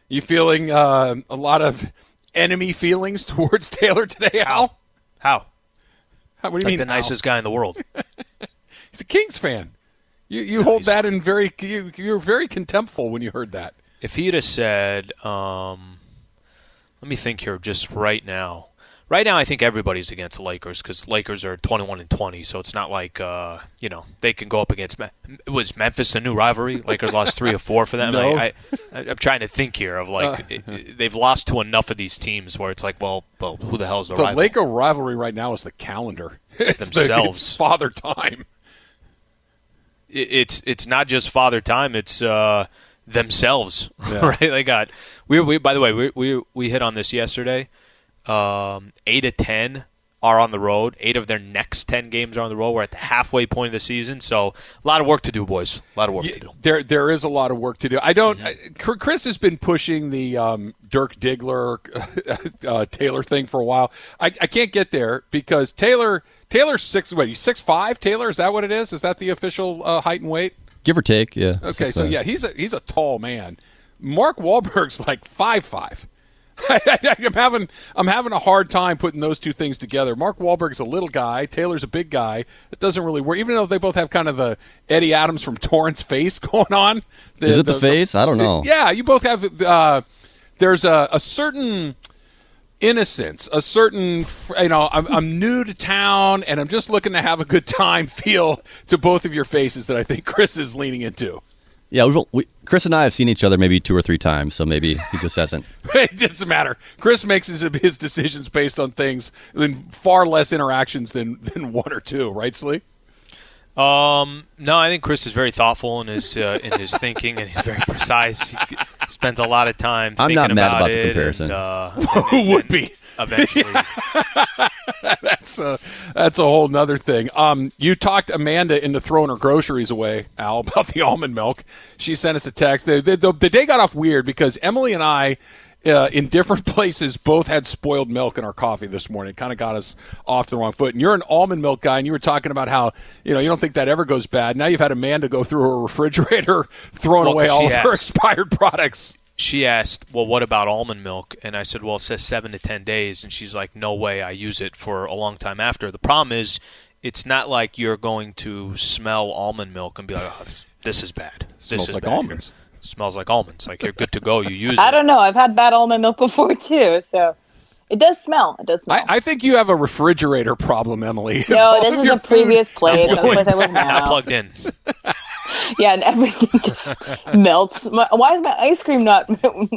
You feeling a lot of enemy feelings towards Taylor today, Al? How? What do you like mean, the nicest guy in the world. He's a Kings fan. You hold that in you're very contemptful when you heard that. If he had have said, let me think here just right now. Right now, I think everybody's against the Lakers because Lakers are 21-20, so it's not like they can go up against. Was Memphis a new rivalry? Lakers lost 3 or 4 for them. No. I'm trying to think here of they've lost to enough of these teams where it's like, well, who the hell is the rival? The Laker rivalry right now is the calendar. It's themselves. It's Father Time. It's not just Father Time. It's themselves, Yeah. right? They got we. By the way, we hit on this yesterday. 8 of 10 are on the road. 8 of their next 10 games are on the road. We're at the halfway point of the season, so a lot of work to do, boys. A lot of work to do. There is a lot of work to do. I don't. Chris has been pushing the Dirk Diggler Taylor thing for a while. I can't get there because Taylor's 6. What, he's 6'5"? Taylor, is that what it is? Is that the official height and weight? Give or take, yeah. Okay, so yeah, he's a tall man. Mark Wahlberg's like 5'5". I'm having a hard time putting those two things together. Mark Wahlberg's a little guy. Taylor's a big guy. It doesn't really work, even though they both have kind of the Eddie Adams from Torrance face going on. Is it the face? I don't know. Yeah, you both have. There's a certain innocence, a certain I'm new to town and I'm just looking to have a good time feel to both of your faces that I think Chris is leaning into. Yeah, Chris and I have seen each other maybe 2 or 3 times, so maybe he just hasn't. It doesn't matter. Chris makes his decisions based on things in far less interactions than 1 or 2, right, Slee? No, I think Chris is very thoughtful in his thinking, and he's very precise. He spends a lot of time thinking about it. I'm not mad about the comparison. Who would be? Eventually. That's a whole nother thing. You talked Amanda into throwing her groceries away, Al, about the almond milk. She sent us a text. The day got off weird because Emily and I, in different places, both had spoiled milk in our coffee this morning. It kind of got us off the wrong foot. And you're an almond milk guy, and you were talking about how you don't think that ever goes bad. Now you've had Amanda go through her refrigerator throwing away all of her expired products. She asked, well, what about almond milk? And I said, well, it says 7 to 10 days. And she's like, no way, I use it for a long time after. The problem is it's not like you're going to smell almond milk and be like, oh, this is bad. Smells like almonds. It smells like almonds. Like you're good to go. You use it. I don't know. I've had bad almond milk before, too, so it does smell. It does smell. I think you have a refrigerator problem, Emily. No, this is a previous place. That's the place I live now. It's not plugged in. Yeah, and everything just melts. Why is my ice cream not?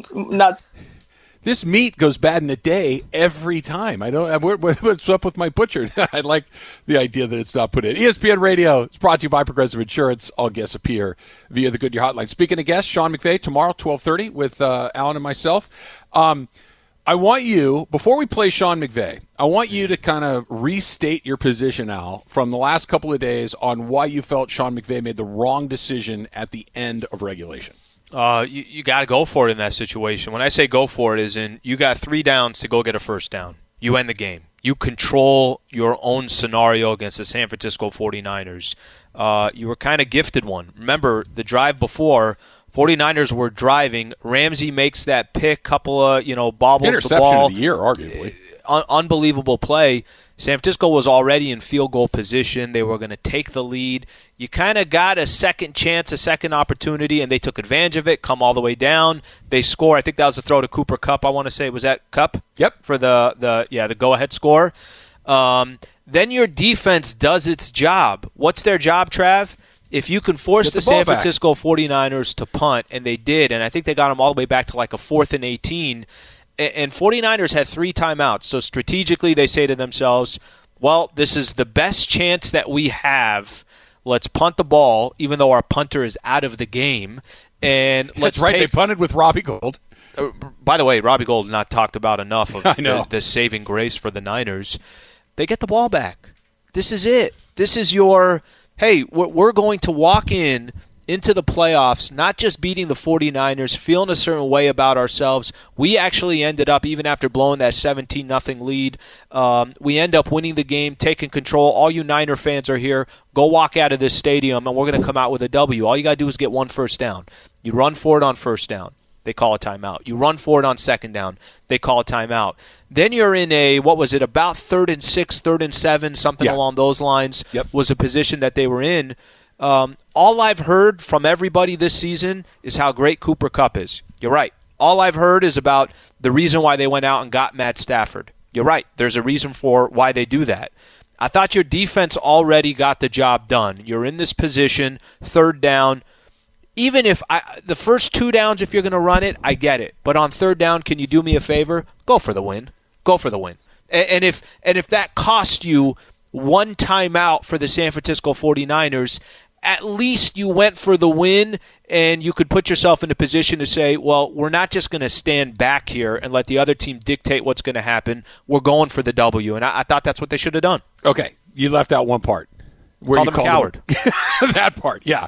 This meat goes bad in a day every time. I don't. What's up with my butcher? I like the idea that it's not put in. ESPN Radio. It's brought to you by Progressive Insurance. All guests appear via the Goodyear Hotline. Speaking of guests, Sean McVay tomorrow, 12:30 with Alan and myself. I want you, before we play Sean McVay, I want you to kind of restate your position, Al, from the last couple of days on why you felt Sean McVay made the wrong decision at the end of regulation. You got to go for it in that situation. When I say go for it, is in you got 3 downs to go get a first down. You end the game. You control your own scenario against the San Francisco 49ers. You were kind of gifted one. Remember, the drive before, 49ers were driving. Ramsey makes that pick, couple of, bobbles Interception the ball. of the year, arguably. Unbelievable play. San Francisco was already in field goal position. They were going to take the lead. You kind of got a second chance, a second opportunity, and they took advantage of it, come all the way down. They score. I think that was a throw to Cooper Kupp, I want to say. Was that Kupp? Yep. For the go-ahead score. Then your defense does its job. What's their job, Trav? If you can force the San Francisco 49ers to punt, and they did, and I think they got them all the way back to like a 4th and 18, and 49ers had 3 timeouts. So strategically they say to themselves, well, this is the best chance that we have. Let's punt the ball, even though our punter is out of the game. And That's right. They punted with Robbie Gould. By the way, Robbie Gould not talked about enough of the saving grace for the Niners. They get the ball back. This is it. This is your... Hey, we're going to walk into the playoffs, not just beating the 49ers, feeling a certain way about ourselves. We actually ended up, even after blowing that 17-0 lead, we end up winning the game, taking control. All you Niner fans are here. Go walk out of this stadium, and we're going to come out with a W. All you got to do is get 1 first down. You run for it on first down. they call a timeout. You run for it on second down, they call a timeout. Then you're in about 3rd and 6, 3rd and 7, something along those lines was a position that they were in. All I've heard from everybody this season is how great Cooper Kupp is. You're right. All I've heard is about the reason why they went out and got Matt Stafford. You're right. There's a reason for why they do that. I thought your defense already got the job done. You're in this position, 3rd down. Even if the first 2 downs, if you're going to run it, I get it. But on 3rd down, can you do me a favor? Go for the win. Go for the win. And if that cost you 1 timeout for the San Francisco 49ers, at least you went for the win, and you could put yourself in a position to say, well, we're not just going to stand back here and let the other team dictate what's going to happen. We're going for the W, and I thought that's what they should have done. Okay, you left out one part. Called him a coward. That part, yeah.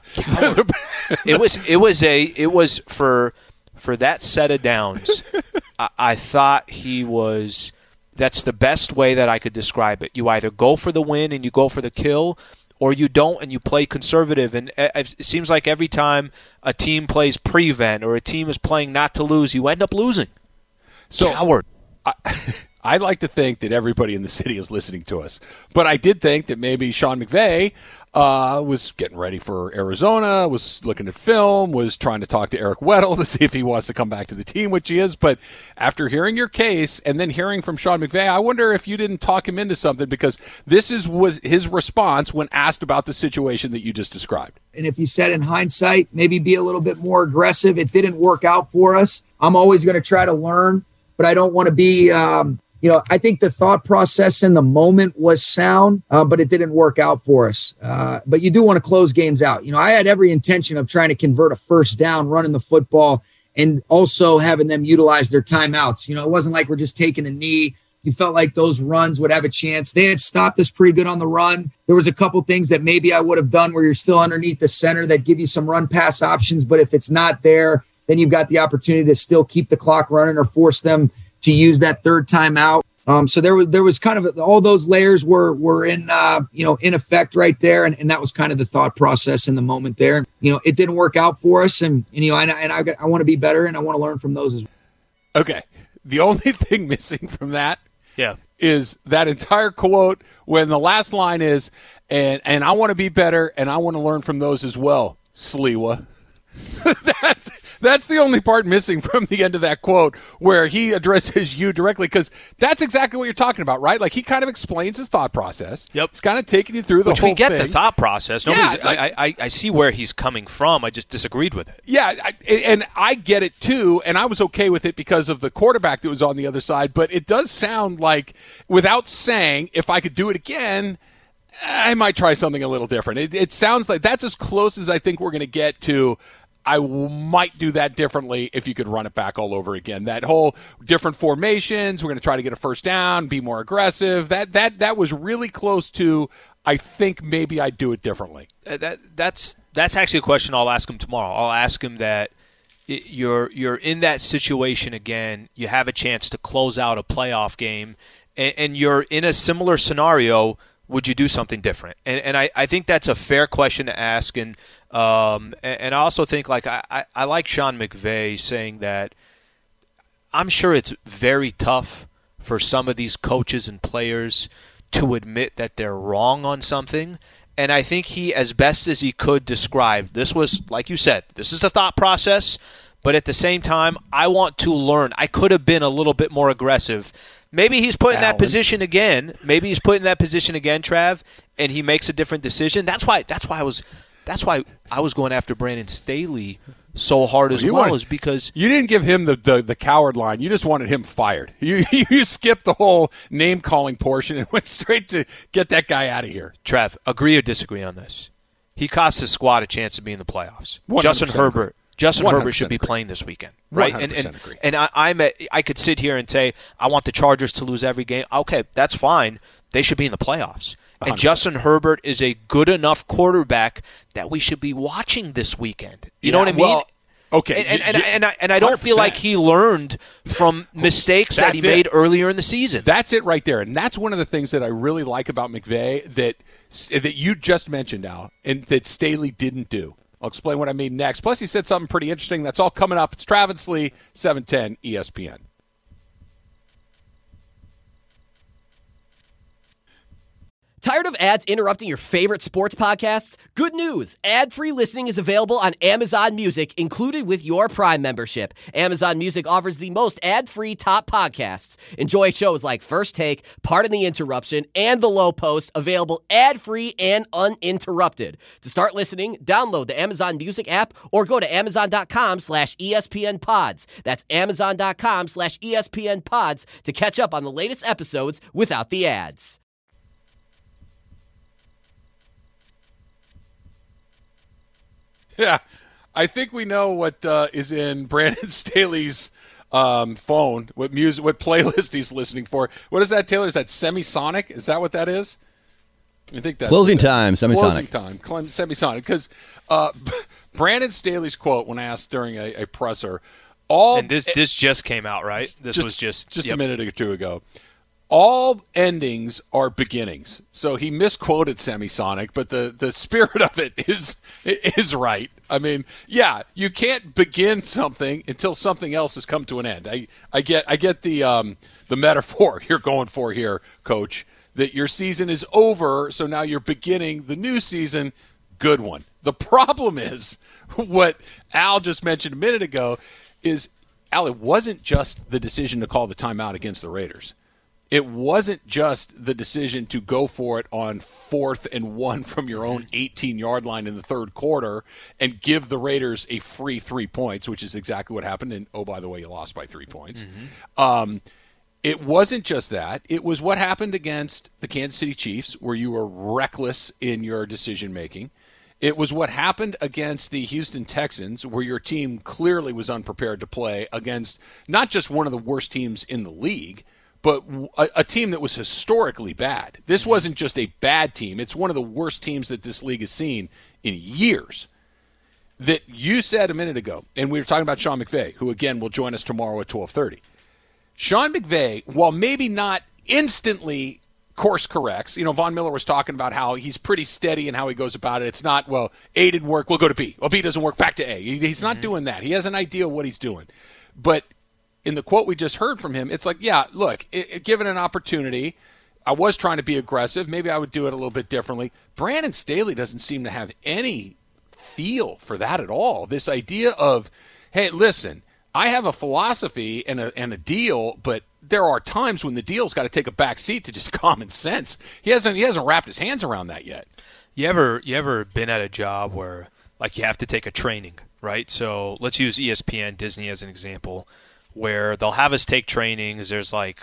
It was for that set of downs. I thought he was. That's the best way that I could describe it. You either go for the win and you go for the kill, or you don't and you play conservative. And it seems like every time a team plays prevent or a team is playing not to lose, you end up losing. So, coward. I like to think that everybody in the city is listening to us. But I did think that maybe Sean McVay was getting ready for Arizona, was looking at film, was trying to talk to Eric Weddle to see if he wants to come back to the team, which he is. But after hearing your case and then hearing from Sean McVay, I wonder if you didn't talk him into something, because this was his response when asked about the situation that you just described. And if you said in hindsight, maybe be a little bit more aggressive. It didn't work out for us. I'm always going to try to learn, but I don't want to be I think the thought process in the moment was sound, but it didn't work out for us. But you do want to close games out. I had every intention of trying to convert a 1st down, running the football, and also having them utilize their timeouts. It wasn't like we're just taking a knee. You felt like those runs would have a chance. They had stopped us pretty good on the run. There was a couple things that maybe I would have done where you're still underneath the center that give you some run pass options. But if it's not there, then you've got the opportunity to still keep the clock running or force them to use that 3rd timeout. So there was kind of all those layers were in in effect right there, and that was kind of the thought process in the moment there. It didn't work out for us, and I want to be better, and I want to learn from those as well. Okay, the only thing missing from that, is that entire quote when the last line is, and I want to be better, and I want to learn from those as well, Sliwa. That's the only part missing from the end of that quote, where he addresses you directly, because that's exactly what you're talking about, right? Like, he kind of explains his thought process. Yep. He's kind of taking you through the whole thing. Which we get the thought process. I see where he's coming from. I just disagreed with it. Yeah, and I get it too, and I was okay with it because of the quarterback that was on the other side, but it does sound like, without saying, if I could do it again, I might try something a little different. It sounds like that's as close as I think we're going to get to I might do that differently if you could run it back all over again. That whole different formations, we're going to try to get a 1st down, be more aggressive. That was really close to, I think maybe I'd do it differently. That's actually a question I'll ask him tomorrow. I'll ask him that you're in that situation again. You have a chance to close out a playoff game, and you're in a similar scenario. Would you do something different? And I think that's a fair question to ask. And I also think, like, I like Sean McVay saying that I'm sure it's very tough for some of these coaches and players to admit that they're wrong on something. And I think he, as best as he could, described this was, like you said, this is the thought process. But at the same time, I want to learn. I could have been a little bit more aggressive. Maybe he's put in that position again. Maybe he's put in that position again, Trav, and he makes a different decision. That's why I was going after Brandon Staley so hard as well, is because you didn't give him the coward line. You just wanted him fired. You skipped the whole name calling portion and went straight to get that guy out of here. Trav, agree or disagree on this? He cost his squad a chance to be in the playoffs. Justin Herbert should be playing this weekend, right? And I could sit here and say I want the Chargers to lose every game. Okay, that's fine. They should be in the playoffs. 100%. And Justin Herbert is a good enough quarterback that we should be watching this weekend. You know what I mean? Well, okay. And I don't feel like he learned from mistakes that he made earlier in the season. That's it right there. And that's one of the things that I really like about McVay that you just mentioned, Al, and that Staley didn't do. I'll explain what I mean next. Plus, he said something pretty interesting. That's all coming up. It's Travis Lee, 710 ESPN. Tired of ads interrupting your favorite sports podcasts? Good news! Ad-free listening is available on Amazon Music, included with your Prime membership. Amazon Music offers the most ad-free top podcasts. Enjoy shows like First Take, Pardon the Interruption, and The Low Post, available ad-free and uninterrupted. To start listening, download the Amazon Music app or go to amazon.com/ESPN Pods. That's amazon.com/ESPN Pods to catch up on the latest episodes without the ads. Yeah, I think we know what is in Brandon Staley's phone, what music, what playlist he's listening for. What is that, Taylor? Is that Semisonic? Is that what that is? I think that's Closing time, Semisonic. Closing time, Semisonic. Because Brandon Staley's quote when asked during a presser, and this just came out, right? This was just a minute or two ago. All endings are beginnings. So he misquoted Semisonic, but the spirit of it is right. I mean, yeah, you can't begin something until something else has come to an end. I get the metaphor you're going for here, Coach, that your season is over, so now you're beginning the new season. Good one. The problem is what Al just mentioned a minute ago is, Al, it wasn't just the decision to call the timeout against the Raiders. It wasn't just the decision to go for it on 4th and 1 from your own 18-yard line in the third quarter and give the Raiders a free 3 points, which is exactly what happened. And, oh, by the way, you lost by 3 points. Mm-hmm. It wasn't just that. It was what happened against the Kansas City Chiefs, where you were reckless in your decision-making. It was what happened against the Houston Texans, where your team clearly was unprepared to play against not just one of the worst teams in the league, but a team that was historically bad. This wasn't just a bad team. It's one of the worst teams that this league has seen in years. That you said a minute ago, and we were talking about Sean McVay, who, again, will join us tomorrow at 12:30. Sean McVay, while maybe not instantly course corrects, Von Miller was talking about how he's pretty steady in how he goes about it. It's not, well, A didn't work, we'll go to B. Well, B doesn't work, back to A. He's not doing that. He has an idea of what he's doing. But in the quote we just heard from him, it's like, yeah, look, given an opportunity, I was trying to be aggressive. Maybe I would do it a little bit differently. Brandon Staley doesn't seem to have any feel for that at all. This idea of, hey, listen, I have a philosophy and a deal, but there are times when the deal's got to take a back seat to just common sense. He hasn't wrapped his hands around that yet. You ever been at a job where, like, you have to take a training, right? So let's use ESPN, Disney as an example, where they'll have us take trainings. There's like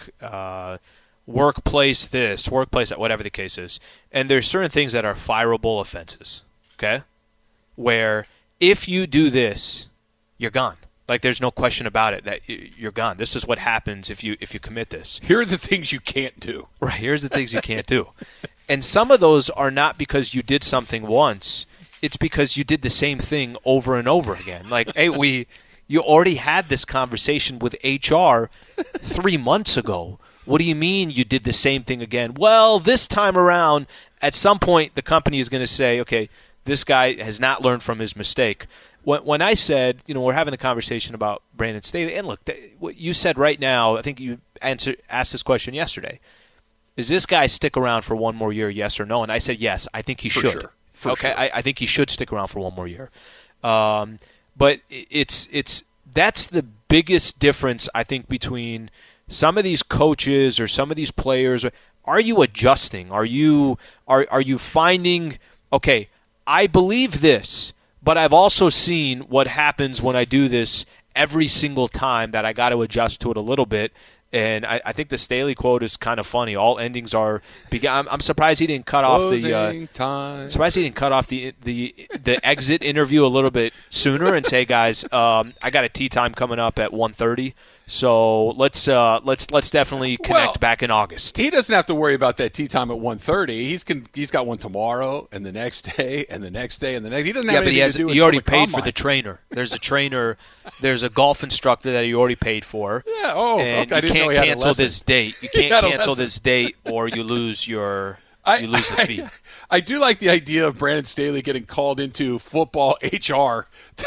workplace this, workplace that, whatever the case is. And there's certain things that are fireable offenses, okay? Where if you do this, you're gone. Like, there's no question about it that you're gone. This is what happens if you commit this. Here are the things you can't do. Right, here's the things you can't do. And some of those are not because you did something once. It's because you did the same thing over and over again. Like, hey, you already had this conversation with HR 3 months ago. What do you mean you did the same thing again? Well, this time around, at some point, the company is going to say, okay, this guy has not learned from his mistake. When I said, we're having the conversation about Brandon Staley, and look, what you said right now, I think you asked this question yesterday. Does this guy stick around for one more year, yes or no? And I said, yes, I think he should. Sure. Okay, sure. I think he should stick around for one more year. But that's the biggest difference, I think, between some of these coaches or some of these players. Are you adjusting? Are you finding, okay, I believe this, but I've also seen what happens when I do this every single time, that I got to adjust to it a little bit. And I think the Staley quote is kind of funny. All endings are. I'm surprised he didn't cut off the. Surprised he didn't cut off the exit interview a little bit sooner and say, guys, I got a tea time coming up at 1:30. So let's definitely connect back in August. He doesn't have to worry about that tea time at 1:30. He's got one tomorrow and the next day and the next day and the next. He doesn't have anything to do. He already paid for the trainer. There's a trainer. There's a golf instructor that he already paid for. Yeah. Oh, and okay. I didn't know he had a lesson. Cancel this date. You can't cancel this date, or you lose your you lose the feed. I do like the idea of Brandon Staley getting called into football HR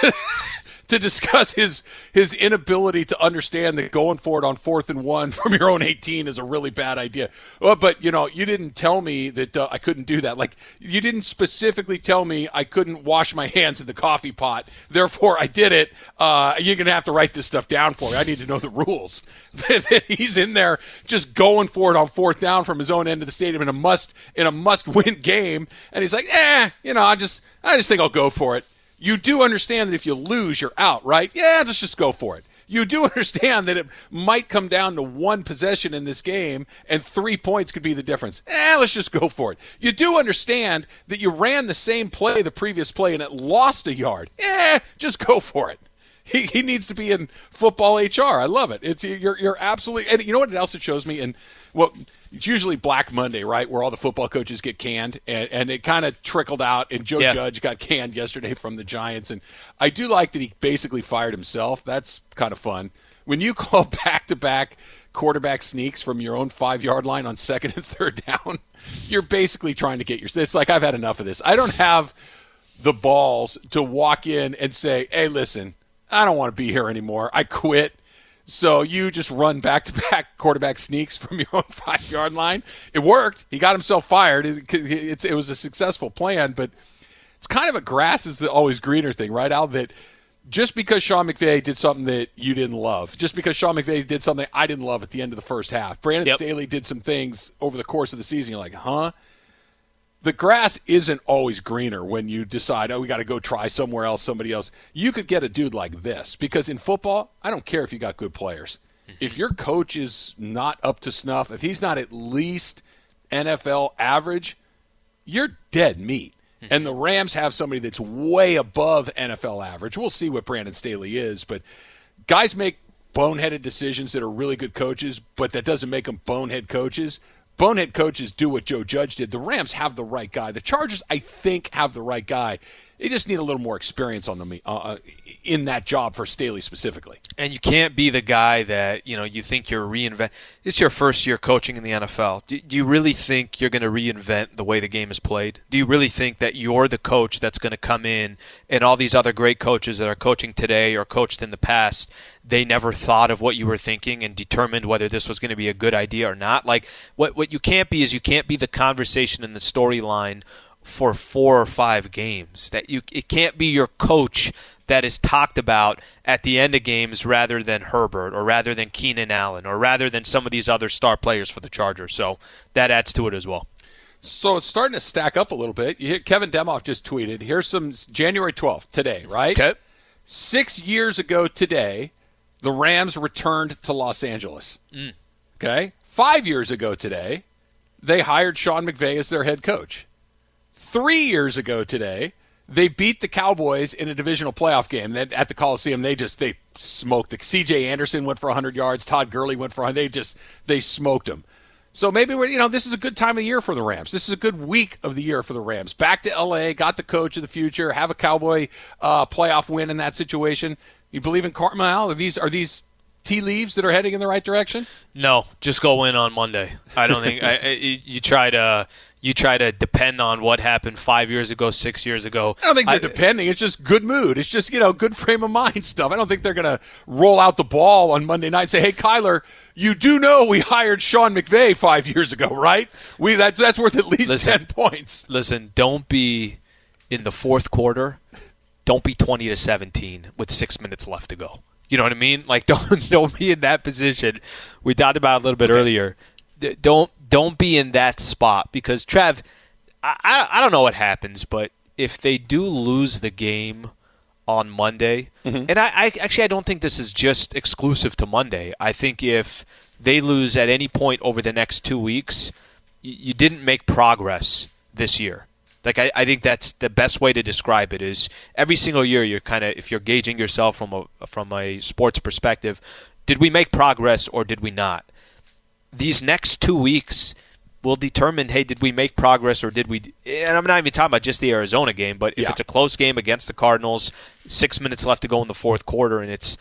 to discuss his inability to understand that going for it on 4th and 1 from your own 18 is a really bad idea. Well, but, you didn't tell me that I couldn't do that. Like, you didn't specifically tell me I couldn't wash my hands in the coffee pot. Therefore, I did it. You're going to have to write this stuff down for me. I need to know the rules. That he's in there just going for it on 4th down from his own end of the stadium in a must-win game. And he's like, I just think I'll go for it. You do understand that if you lose, you're out, right? Yeah, let's just go for it. You do understand that it might come down to one possession in this game and 3 points could be the difference. Let's just go for it. You do understand that you ran the same play the previous play and it lost a yard. Just go for it. He needs to be in football HR. I love it. You're absolutely – and you know what else it shows me? And it's usually Black Monday, right, where all the football coaches get canned, and it kind of trickled out, and Joe Judge got canned yesterday from the Giants. And I do like that he basically fired himself. That's kind of fun. When you call back-to-back quarterback sneaks from your own 5-yard line on 2nd and 3rd down, you're basically trying to get your – it's like, I've had enough of this. I don't have the balls to walk in and say, hey, listen, I don't want to be here anymore. I quit. So you just run back-to-back quarterback sneaks from your own 5-yard line. It worked. He got himself fired. It was a successful plan, but it's kind of a grass is the always greener thing, right, Al? That just because Sean McVay did something that you didn't love, just because Sean McVay did something I didn't love at the end of the first half, Brandon Staley did some things over the course of the season. You're like, huh? The grass isn't always greener when you decide, we got to go try somewhere else, somebody else. You could get a dude like this because in football, I don't care if you got good players. If your coach is not up to snuff, if he's not at least NFL average, you're dead meat. And the Rams have somebody that's way above NFL average. We'll see what Brandon Staley is, but guys make boneheaded decisions that are really good coaches, but that doesn't make them bonehead coaches. Bonehead coaches do what Joe Judge did. The Rams have the right guy. The Chargers, I think, have the right guy. They just need a little more experience on them in that job for Staley specifically. And you can't be the guy that, you think you're reinvent. It's your first year coaching in the NFL. Do you really think you're going to reinvent the way the game is played? Do you really think that you're the coach that's going to come in and all these other great coaches that are coaching today or coached in the past, they never thought of what you were thinking and determined whether this was going to be a good idea or not? Like, what you can't be is you can't be the conversation and the storyline for 4 or 5 games. It can't be your coach that is talked about at the end of games rather than Herbert or rather than Keenan Allen or rather than some of these other star players for the Chargers. So that adds to it as well. So it's starting to stack up a little bit. Kevin Demoff just tweeted, here's some January 12th, today, right? Okay. 6 years ago today, the Rams returned to Los Angeles. Okay? 5 years ago today, they hired Sean McVay as their head coach. 3 years ago today, they beat the Cowboys in a divisional playoff game. At the Coliseum, they smoked it. C.J. Anderson went for 100 yards. Todd Gurley went for 100. They smoked them. So maybe this is a good time of year for the Rams. This is a good week of the year for the Rams. Back to L.A., got the coach of the future, have a Cowboy playoff win in that situation. You believe in Cartmile? Are these tea leaves that are heading in the right direction? No, just go in on Monday. I don't think you try to depend on what happened 5 years ago, 6 years ago. I don't think they're depending. It's just good mood. It's just, good frame of mind stuff. I don't think they're going to roll out the ball on Monday night and say, hey, Kyler, you do know we hired Sean McVay 5 years ago, right? That's worth at least 10 points. Listen, don't be in the fourth quarter. Don't be 20-17 with 6 minutes left to go. You know what I mean? Like, don't be in that position. We talked about it a little bit earlier. Don't be in that spot because, Trev, I don't know what happens, but if they do lose the game on Monday, and I don't think this is just exclusive to Monday. I think if they lose at any point over the next 2 weeks, you didn't make progress this year. Like I think that's the best way to describe it is every single year you're kind of, if you're gauging yourself from a sports perspective, did we make progress or did we not? These next 2 weeks will determine, hey, did we make progress or did we? And I'm not even talking about just the Arizona game, but if it's a close game against the Cardinals, 6 minutes left to go in the fourth quarter, and it's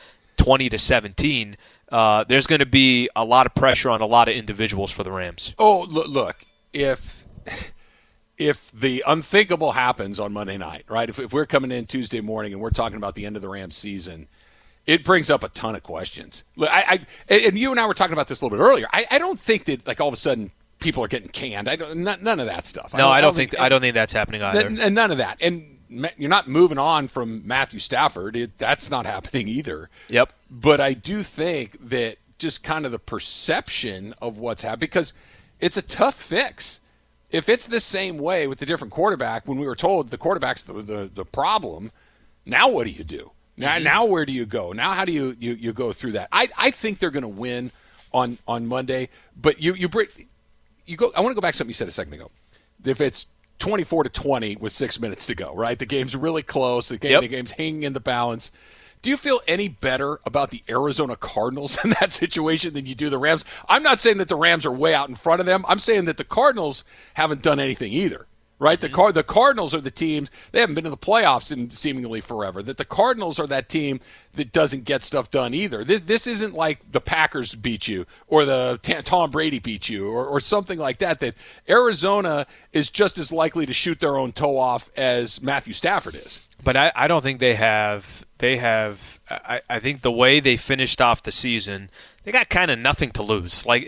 20-17, there's going to be a lot of pressure on a lot of individuals for the Rams. Oh, look, if if the unthinkable happens on Monday night, right? If we're coming in Tuesday morning and we're talking about the end of the Rams season, it brings up a ton of questions. And you and I were talking about this a little bit earlier. I don't think that like all of a sudden people are getting canned. None of that stuff. No, I don't think that's happening either. And none of that. And you're not moving on from Matthew Stafford. That's not happening either. Yep. But I do think that just kind of the perception of what's happening, because it's a tough fix. If it's the same way with the different quarterback, when we were told the quarterback's the problem, now what do you do? Now where do you go? Now how do you go through that? I think they're going to win on Monday, but you go. I want to go back to something you said a second ago. If it's 24-20 with 6 minutes to go, right? The game's really close. The game's hanging in the balance. Do you feel any better about the Arizona Cardinals in that situation than you do the Rams? I'm not saying that the Rams are way out in front of them. I'm saying that the Cardinals haven't done anything either, right? Mm-hmm. The Cardinals are the teams, they haven't been to the playoffs in seemingly forever, that the Cardinals are that team that doesn't get stuff done either. This isn't like the Packers beat you or the Tom Brady beat you or something like that, that Arizona is just as likely to shoot their own toe off as Matthew Stafford is. But I don't think they have. I think the way they finished off the season, they got kind of nothing to lose. Like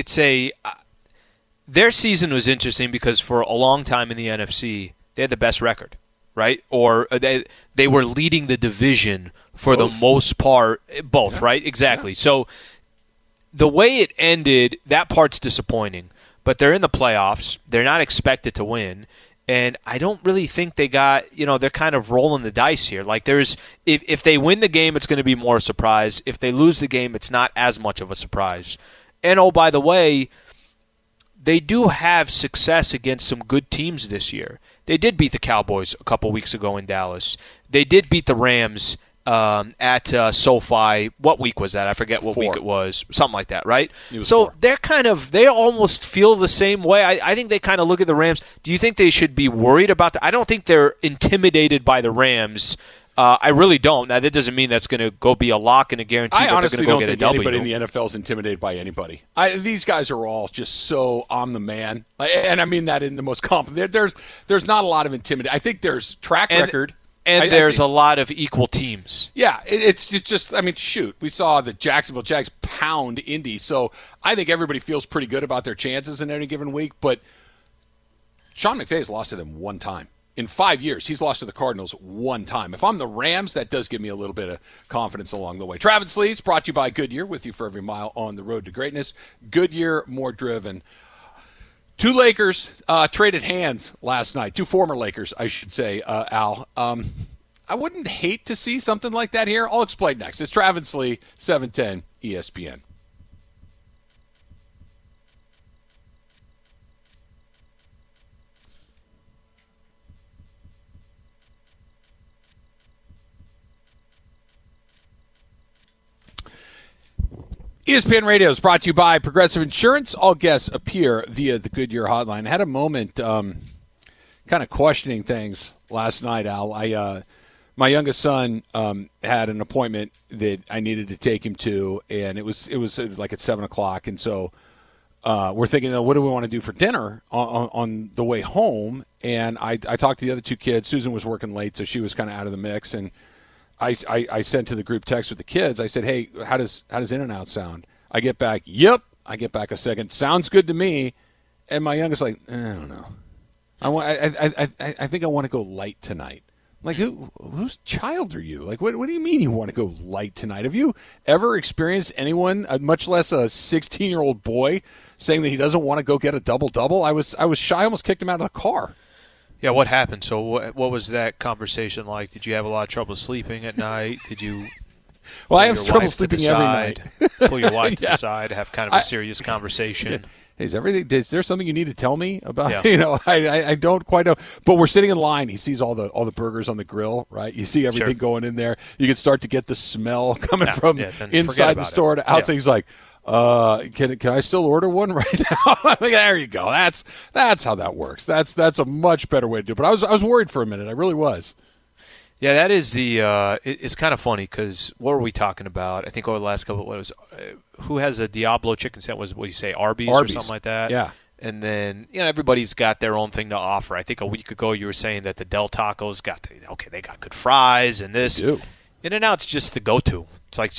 their season was interesting because for a long time in the NFC, they had the best record, right? Or they were leading the division for the most part. Both, yeah. Right? Exactly. Yeah. So the way it ended, that part's disappointing. But they're in the playoffs. They're not expected to win. And I don't really think they got, they're kind of rolling the dice here. Like if they win the game, it's going to be more a surprise. If they lose the game, it's not as much of a surprise. And oh, by the way, they do have success against some good teams this year. They did beat the Cowboys a couple weeks ago in Dallas. They did beat the Rams at SoFi. What week was that? I forget what week it was. Something like that, right? So they almost feel the same way. I think they kind of look at the Rams. Do you think they should be worried about that? I don't think they're intimidated by the Rams. I really don't. Now, that doesn't mean that's going to go be a lock and a guarantee that they're going to go get a W. I honestly don't think anybody in the NFL is intimidated by anybody. These guys are all just so on the man. And I mean that in the most compliment. There's not a lot of intimidation. I think there's track record. And there's a lot of equal teams. Yeah, it's just, I mean, shoot. We saw the Jacksonville Jags pound Indy, so I think everybody feels pretty good about their chances in any given week. But Sean McVay has lost to them one time. In 5 years, he's lost to the Cardinals one time. If I'm the Rams, that does give me a little bit of confidence along the way. Travis Lees, brought to you by Goodyear, with you for every mile on the road to greatness. Goodyear, more driven. Two Lakers traded hands last night. Two former Lakers, I should say, Al. I wouldn't hate to see something like that here. I'll explain next. It's Travis Lee, 710 ESPN. ESPN Radio is brought to you by Progressive Insurance. All guests appear via the Goodyear hotline. I had a moment kind of questioning things last night, Al. My youngest son had an appointment that I needed to take him to, and it was like at 7 o'clock. And so we're thinking, what do we want to do for dinner on the way home? And I talked to the other two kids. Susan was working late, so she was kind of out of the mix. And I sent to the group text with the kids. I said, "Hey, how does In-N-Out sound?" I get back, "Yep." I get back a second, "Sounds good to me." And my youngest like, I don't know. I think I want to go light tonight. I'm like, whose child are you? Like, what do you mean you want to go light tonight? Have you ever experienced anyone, much less a 16-year-old boy, saying that he doesn't want to go get a double-double? I was shy. I almost kicked him out of the car. Yeah, what happened? So what was that conversation like? Did you have a lot of trouble sleeping at night? Did you I have trouble sleeping every night. Pull your wife to the side, have kind of a serious conversation. Is there something you need to tell me about? Yeah. I don't quite know. But we're sitting in line. He sees all the burgers on the grill, right? You see everything going in there. You can start to get the smell coming from inside the store to outside. He's like, can I still order one right now? Like, there you go. That's how that works. That's a much better way to do it. But I was worried for a minute. I really was. Yeah, that is it's kind of funny because what were we talking about? I think over the last couple, who has a Diablo chicken sandwich? What do you say, Arby's or something like that? Yeah. And then, everybody's got their own thing to offer. I think a week ago you were saying that the Del Tacos they got good fries and this. They do. In-N-Out's just the go-to. It's like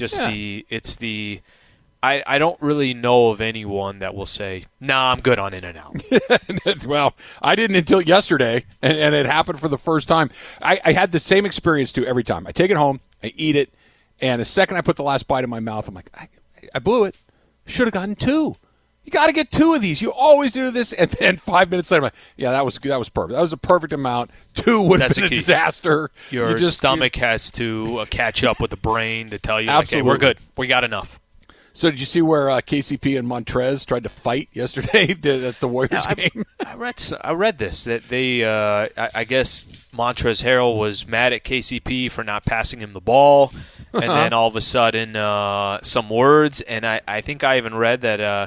I don't really know of anyone that will say, nah, I'm good on In-N-Out. Well, I didn't until yesterday, and it happened for the first time. I had the same experience, too, every time. I take it home, I eat it, and the second I put the last bite in my mouth, I'm like, I blew it. Should have gotten 2. You got to get 2 of these. You always do this. And then 5 minutes later, I'm like, yeah, that was perfect. That was a perfect amount. 2 would have been a disaster. Your stomach has to catch up with the brain to tell you, absolutely. Like, hey, we're good. We got enough. So did you see where KCP and Montrez tried to fight yesterday at the Warriors game? I read this, that they, I guess Montrezl Harrell was mad at KCP for not passing him the ball, and then all of a sudden some words, and I think I even read that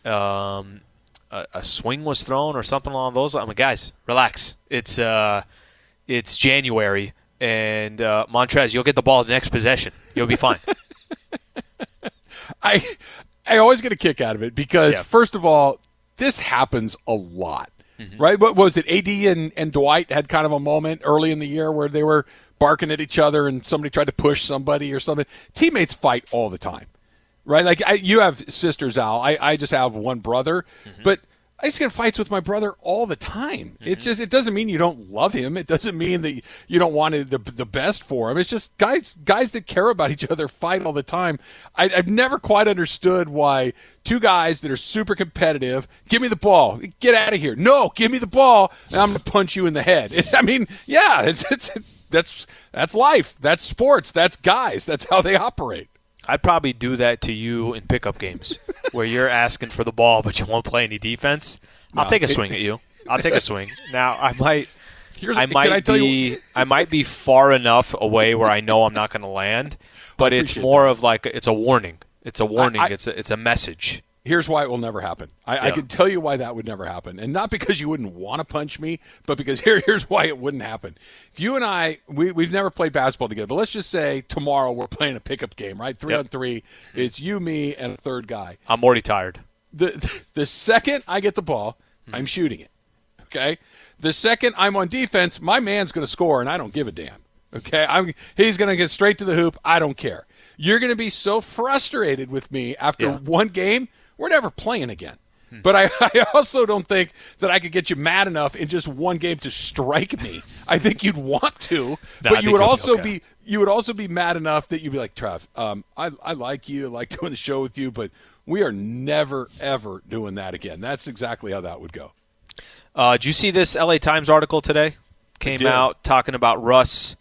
a swing was thrown or something along those lines. I'm like, guys, relax. It's January, and Montrez, you'll get the ball the next possession. You'll be fine. I always get a kick out of it because, first of all, this happens a lot, right? What was it? AD and Dwight had kind of a moment early in the year where they were barking at each other and somebody tried to push somebody or something. Teammates fight all the time, right? Like you have sisters, Al. I just have one brother, but I used to get fights with my brother all the time. It doesn't mean you don't love him. It doesn't mean that you don't want the best for him. It's just guys that care about each other fight all the time. I've never quite understood why 2 guys that are super competitive, give me the ball, get out of here. No, give me the ball, and I'm going to punch you in the head. I mean, yeah, that's life. That's sports. That's guys. That's how they operate. I'd probably do that to you in pickup games where you're asking for the ball but you won't play any defense. I'll take a swing at you. I'll take a swing. Now I might be far enough away where I know I'm not going to land, but it's more of like it's a warning. It's a warning. It's a message. Here's why it will never happen. I can tell you why that would never happen. And not because you wouldn't want to punch me, but because here's why it wouldn't happen. If you and I, we've never played basketball together, but let's just say tomorrow we're playing a pickup game, right? 3-on-3. It's you, me, and a third guy. I'm already tired. The second I get the ball, I'm shooting it, okay? The second I'm on defense, my man's going to score, and I don't give a damn, okay? He's going to get straight to the hoop. I don't care. You're going to be so frustrated with me after one game, we're never playing again. But I also don't think that I could get you mad enough in just one game to strike me. I think you'd want to, but you would also be mad enough that you'd be like, Trev, I like you, I like doing the show with you, but we are never, ever doing that again. That's exactly how that would go. Did you see this LA Times article today? Came out talking about Russ.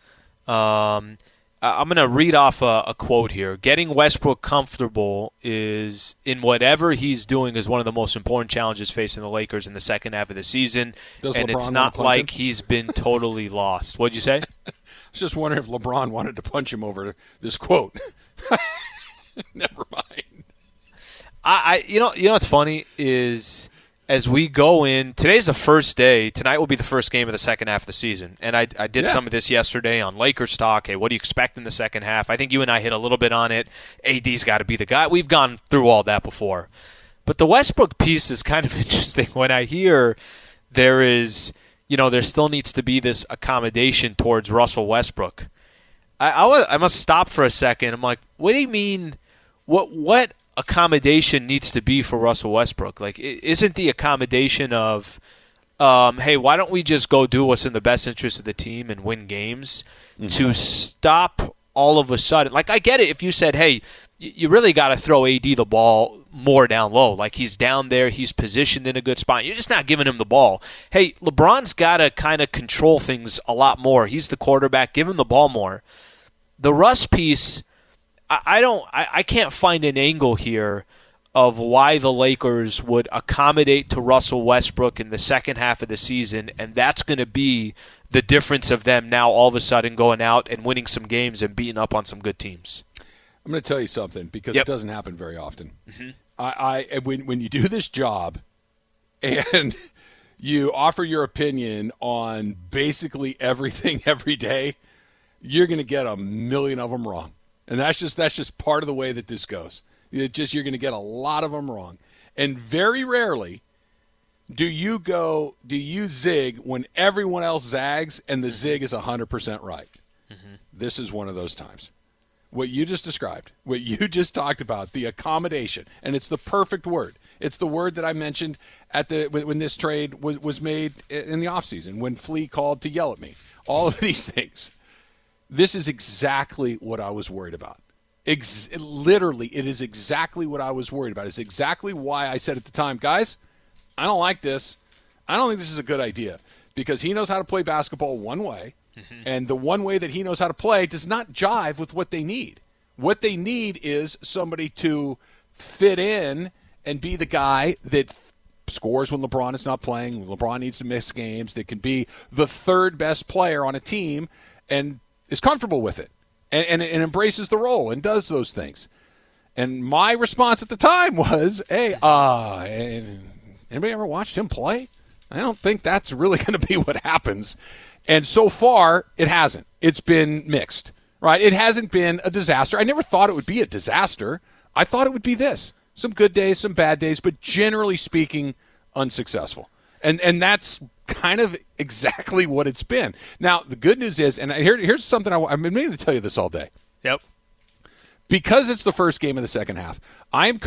I'm going to read off a quote here. Getting Westbrook comfortable is, in whatever he's doing, is one of the most important challenges facing the Lakers in the second half of the season. And it's not like he's been totally lost. What'd you say? I was just wondering if LeBron wanted to punch him over this quote. Never mind. You know what's funny is, as we go in, today's the first day. Tonight will be the first game of the second half of the season. And I did some of this yesterday on Lakers Talk. Hey, what do you expect in the second half? I think you and I hit a little bit on it. AD's got to be the guy. We've gone through all that before. But the Westbrook piece is kind of interesting. When I hear there still needs to be this accommodation towards Russell Westbrook, I must stop for a second. I'm like, what do you mean? What accommodation needs to be for Russell Westbrook? Like, isn't the accommodation of, hey, why don't we just go do what's in the best interest of the team and win games, to stop all of a sudden? Like, I get it if you said, hey, you really got to throw AD the ball more down low. Like, he's down there, he's positioned in a good spot. You're just not giving him the ball. Hey, LeBron's got to kind of control things a lot more. He's the quarterback. Give him the ball more. The Russ piece, I can't find an angle here of why the Lakers would accommodate to Russell Westbrook in the second half of the season, and that's going to be the difference of them now all of a sudden going out and winning some games and beating up on some good teams. I'm going to tell you something, because it doesn't happen very often. When you do this job and you offer your opinion on basically everything every day, you're going to get a million of them wrong. And that's just part of the way that this goes. You're going to get a lot of them wrong. And very rarely, Do you zig when everyone else zags and the zig is 100% right? Mm-hmm. This is one of those times. What you just described, what you just talked about, the accommodation, and it's the perfect word. It's the word that I mentioned when this trade was made in the offseason, when Flea called to yell at me. All of these things. This is exactly what I was worried about. Literally, it is exactly what I was worried about. It's exactly why I said at the time, guys, I don't like this. I don't think this is a good idea because he knows how to play basketball one way, and the one way that he knows how to play does not jive with what they need. What they need is somebody to fit in and be the guy that scores when LeBron is not playing, when LeBron needs to miss games, that can be the third best player on a team and is comfortable with it and embraces the role and does those things. And my response at the time was, hey, anybody ever watched him play? I don't think that's really going to be what happens. And so far, it hasn't. It's been mixed, right? It hasn't been a disaster. I never thought it would be a disaster. I thought it would be this. Some good days, some bad days, but generally speaking, unsuccessful. And that's kind of exactly what it's been. Now, the good news is, and here's something I've been meaning to tell you this all day. Yep. Because it's the first game of the second half, I am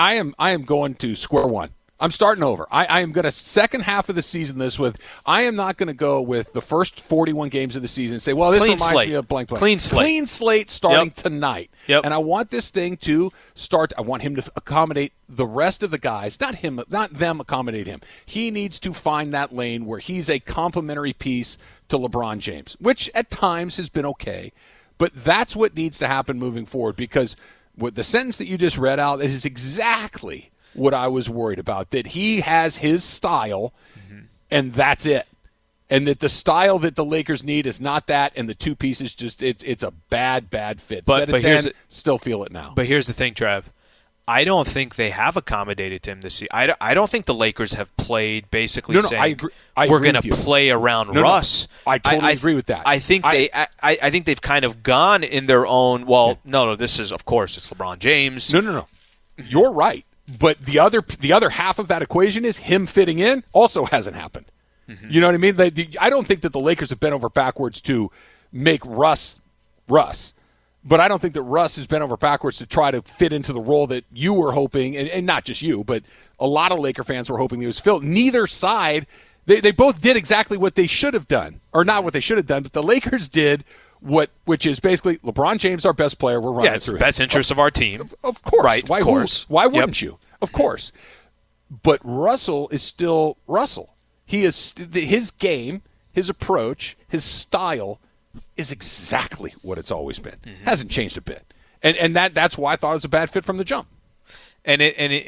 going to square one. I'm starting over. I am going to second half of the season this with. I am not going to go with the first 41 games of the season and say, well, this reminds me of blank. Clean slate starting Yep. tonight. Yep. And I want this thing to start. I want him to accommodate the rest of the guys, not them accommodate him. He needs to find that lane where he's a complementary piece to LeBron James, which at times has been okay. But that's what needs to happen moving forward because with the sentence that you just read out, it is exactly what I was worried about, that he has his style, and that's it. And that the style that the Lakers need is not that, and the two pieces just it's a bad fit. But Still feel it now. But here's the thing, Trev. I don't think they have accommodated to him this year. I don't think the Lakers have played basically saying I agree we're going to play around Russ. I totally agree with that. I think I think they've kind of gone in their own. Well, no, this is of course it's LeBron James. No. You're right. But the other half of that equation is him fitting in also hasn't happened. Mm-hmm. You know what I mean? I don't think that the Lakers have bent over backwards to make Russ. But I don't think that Russ has bent over backwards to try to fit into the role that you were hoping, and not just you, but a lot of Laker fans were hoping he was filled. Neither side, they both did exactly what they should have done. Or not what they should have done, but the Lakers did which is basically LeBron James, our best player. We're running it's through the best interest of our team. Of course. Right, Why, of course. Why wouldn't you? Of course. But Russell is still Russell. He is his game, his approach, his style is exactly what it's always been. Mm-hmm. Hasn't changed a bit. And that's why I thought it was a bad fit from the jump. And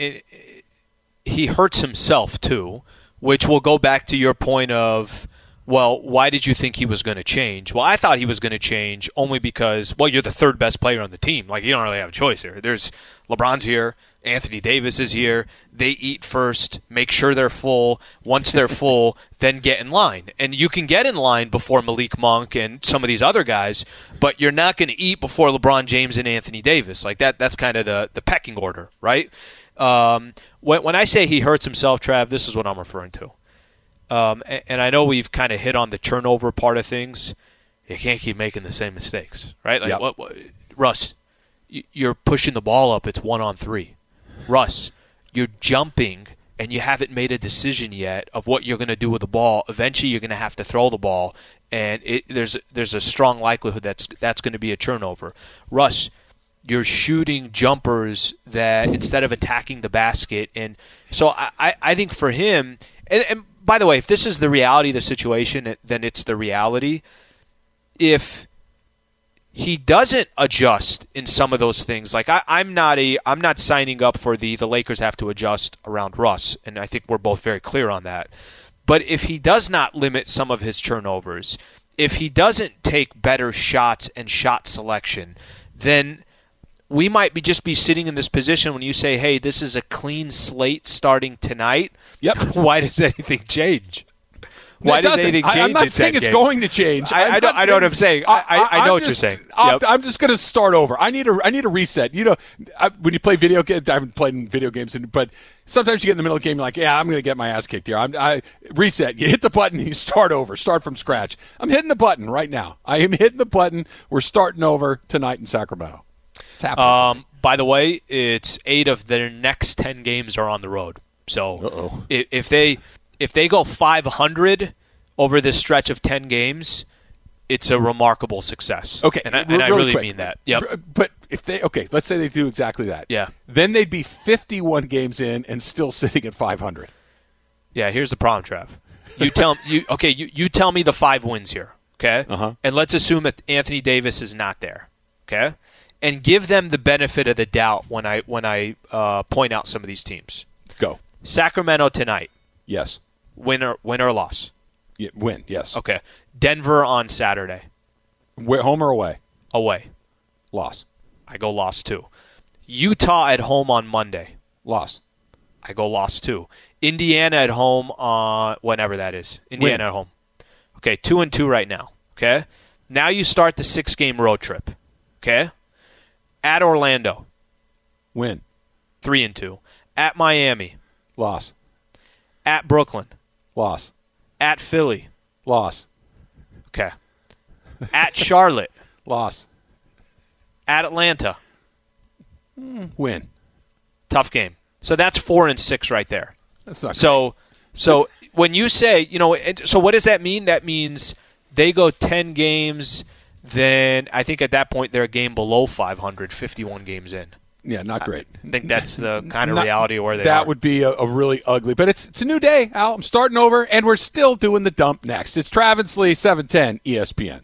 he hurts himself too, which will go back to your point of, well, why did you think he was going to change? Well, I thought he was going to change only because, well, you're the third best player on the team. Like, you don't really have a choice here. There's LeBron's here. Anthony Davis is here. They eat first, make sure they're full. Once they're full, then get in line. And you can get in line before Malik Monk and some of these other guys, but you're not going to eat before LeBron James and Anthony Davis. Like that's kind of the pecking order, right? When I say he hurts himself, Trav, this is what I'm referring to. And I know we've kind of hit on the turnover part of things. You can't keep making the same mistakes, right? Like, what, Russ, you're pushing the ball up. It's 1-on-3. Russ, you're jumping, and you haven't made a decision yet of what you're going to do with the ball. Eventually, you're going to have to throw the ball, and there's a strong likelihood that's going to be a turnover. Russ, you're shooting jumpers that instead of attacking the basket. And so I think for him, and by the way, if this is the reality of the situation, then it's the reality. If he doesn't adjust in some of those things, like I'm not signing up for the Lakers have to adjust around Russ, and I think we're both very clear on that. But if he does not limit some of his turnovers, if he doesn't take better shots and shot selection, then we might just be sitting in this position when you say, hey, this is a clean slate starting tonight. Yep. Why does anything change? Why does anything change? I'm not saying it's going to change. I know what I'm saying. I know what you're saying. Yep. I'm just going to start over. I need a reset. You know, when you play video games, I haven't played in video games, but sometimes you get in the middle of the game, you're like, yeah, I'm going to get my ass kicked here. I reset. You hit the button, you start over, start from scratch. I'm hitting the button right now. I am hitting the button. We're starting over tonight in Sacramento. It's happening. By the way, it's 8 of their next 10 games are on the road. So if they go 500 over this stretch of 10 games, it's a remarkable success. Okay, and I really mean that. Yep. But if let's say they do exactly that. Yeah. Then they'd be 51 games in and still sitting at 500. Yeah. Here's the problem, Trav. You tell me the 5 wins here. Okay. And let's assume that Anthony Davis is not there. Okay. And give them the benefit of the doubt when I point out some of these teams. Go. Sacramento tonight. Yes. Win or loss? Yeah, win, yes. Okay. Denver on Saturday. Home or away? Away. Loss. I go loss too. Utah at home on Monday. Loss. I go loss too. Indiana at home on whenever that is. Indiana at home. Okay, 2-2 right now. Okay? Now you start the 6-game road trip. Okay? At Orlando. Win. 3-2. At Miami. Loss. At Brooklyn. Loss. At Philly. Loss. Okay. At Charlotte. Loss. At Atlanta. Win. Tough game. So that's 4 and 6 right there. That's not so when you say, so what does that mean? That means they go 10 games, then I think at that point they're a game below 500, 51 games in. Yeah, not great. I think that's the kind of reality where they are. That would be a really ugly. But it's a new day, Al. I'm starting over, and we're still doing the dump next. It's Travis Lee, 710 ESPN.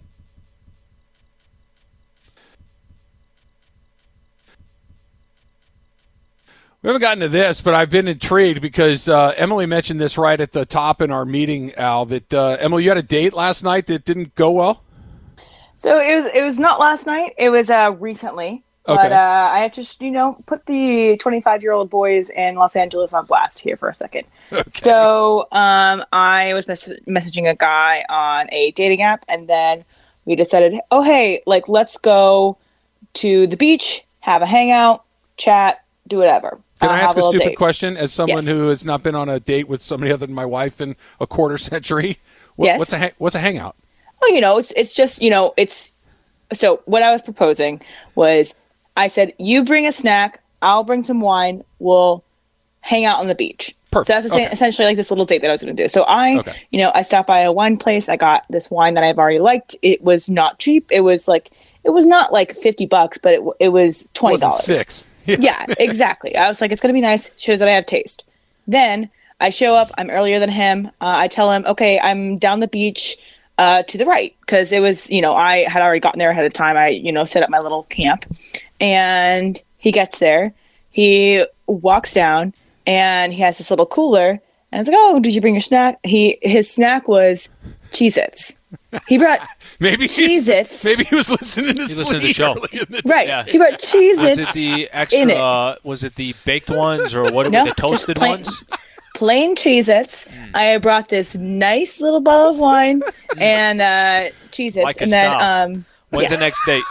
We haven't gotten to this, but I've been intrigued because Emily mentioned this right at the top in our meeting, Al, that Emily, you had a date last night that didn't go well? So it was not last night. It was recently. Okay. But I have to, put the 25-year-old boys in Los Angeles on blast here for a second. Okay. So I was messaging a guy on a dating app, and then we decided, oh, hey, let's go to the beach, have a hangout, chat, do whatever. Can I ask a stupid date. question as someone Yes. who has not been on a date with somebody other than my wife in a quarter century? Yes. What's a hangout? Well, it's just, so what I was proposing was I said, you bring a snack, I'll bring some wine, we'll hang out on the beach. Perfect. So that's essentially this little date that I was going to do. So I stopped by a wine place. I got this wine that I've already liked. It was not cheap. It was not like $50, but it was $20. Wasn't $6. Yeah, exactly. I was like, it's going to be nice. Shows that I have taste. Then I show up. I'm earlier than him. I tell him, okay, I'm down the beach to the right. Because it was, I had already gotten there ahead of time. I, set up my little camp. And he gets there. He walks down. And he has this little cooler. And it's like, oh, did you bring your snack? His snack was Cheez-Its. He brought Cheez-Its. Maybe he was listening to the show. Right. Yeah. He brought Cheez-Its. Was it the extra? Was it the baked ones or what? No, the toasted ones? Plain Cheez-Its. I brought this nice little bottle of wine and Cheez-Its. Like and then when's the next date?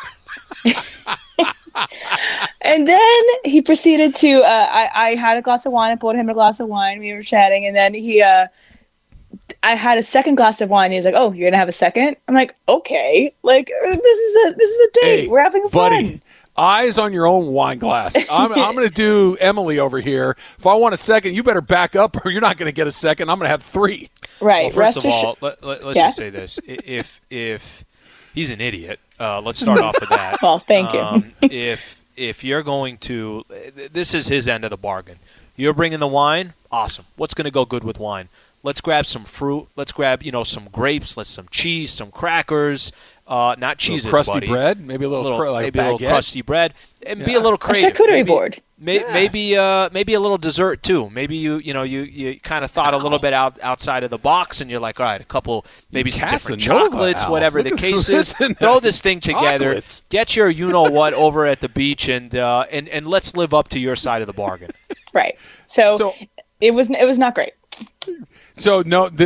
And then he proceeded to I had a glass of wine. I poured him a glass of wine. We were chatting, and then I had a second glass of wine. He's like, "Oh, you're gonna have a second?" I'm like, "Okay, this is a date. Hey, we're having fun." Buddy, eyes on your own wine glass. I'm going to do Emily over here. If I want a second, you better back up, or you're not going to get a second. I'm going to have 3. Right. Well, first of all, let's just say this: if he's an idiot, let's start off with that. Well, thank you. If you're going to, this is his end of the bargain. You're bringing the wine. Awesome. What's going to go good with wine? Let's grab some fruit. Let's grab, some grapes. Let's some cheese, some crackers. Not cheese, crusty bread, maybe a little crusty bread, and be a little creative. A charcuterie board. Maybe a little dessert too. Maybe you kind of thought a little bit outside of the box, and you're like, all right, a couple maybe some different chocolates, whatever the case is. Throw this thing together. Get your what over at the beach, and let's live up to your side of the bargain. Right. So it was not great. So no,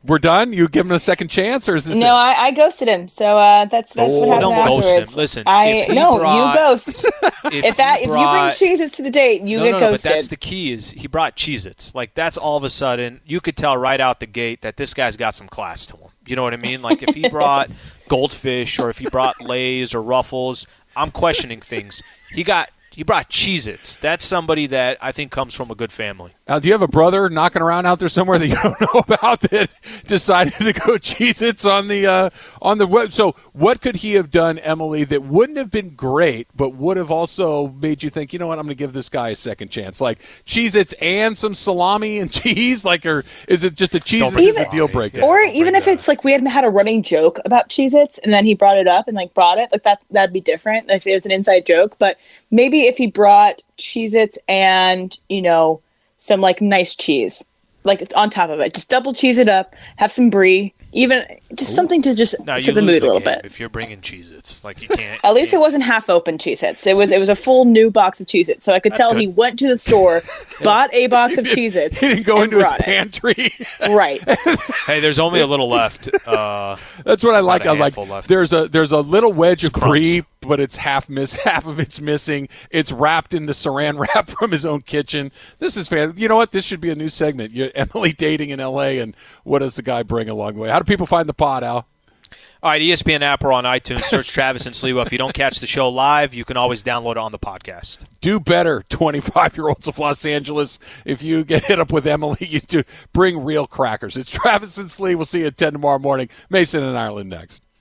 We're done? You give him a second chance, or is this No, I ghosted him. So that's what happened don't afterwards. ghost him. Listen, you ghost. If you bring Cheez-Its to the date, you get ghosted. But that's the key is he brought Cheez-Its. Like, that's all of a sudden, you could tell right out the gate that this guy's got some class to him. You know what I mean? Like, if he brought Goldfish or if he brought Lay's or Ruffles, I'm questioning things. He brought Cheez-Its. That's somebody that I think comes from a good family. Do you have a brother knocking around out there somewhere that you don't know about that decided to go Cheez-Its on the web? So what could he have done, Emily, that wouldn't have been great, but would have also made you think, you know what, I'm going to give this guy a second chance? Like Cheez-Its and some salami and cheese? Like, or is it just a Cheez-Its is a deal breaker? Or even if it's like we had a running joke about Cheez-Its and then he brought it up and like brought it, like that'd be different if it was an inside joke. But maybe if he brought Cheez-Its and, some like nice cheese, like on top of it, just double cheese it up, have some brie, even just something to just set the mood a little bit. If you're bringing Cheez-Its, like you can't. At least it wasn't half open Cheez-Its. It was a full new box of Cheez-Its. So I could tell good. He went to the store, bought a box of Cheez-Its. He didn't go into his pantry. Right. Hey, there's only a little left. That's what I like. I like. Left. There's a little wedge of brie, but it's half of it's missing. It's wrapped in the saran wrap from his own kitchen. This is fan. You know what? This should be a new segment. Emily dating in L.A. and what does the guy bring along the way? How do people find the pod, Al? All right, ESPN app or on iTunes. Search Travis and Sliwa. If you don't catch the show live, you can always download it on the podcast. Do better, 25-year-olds of Los Angeles. If you get hit up with Emily, you do bring real crackers. It's Travis and Slee. We'll see you at 10 tomorrow morning. Mason and Ireland next.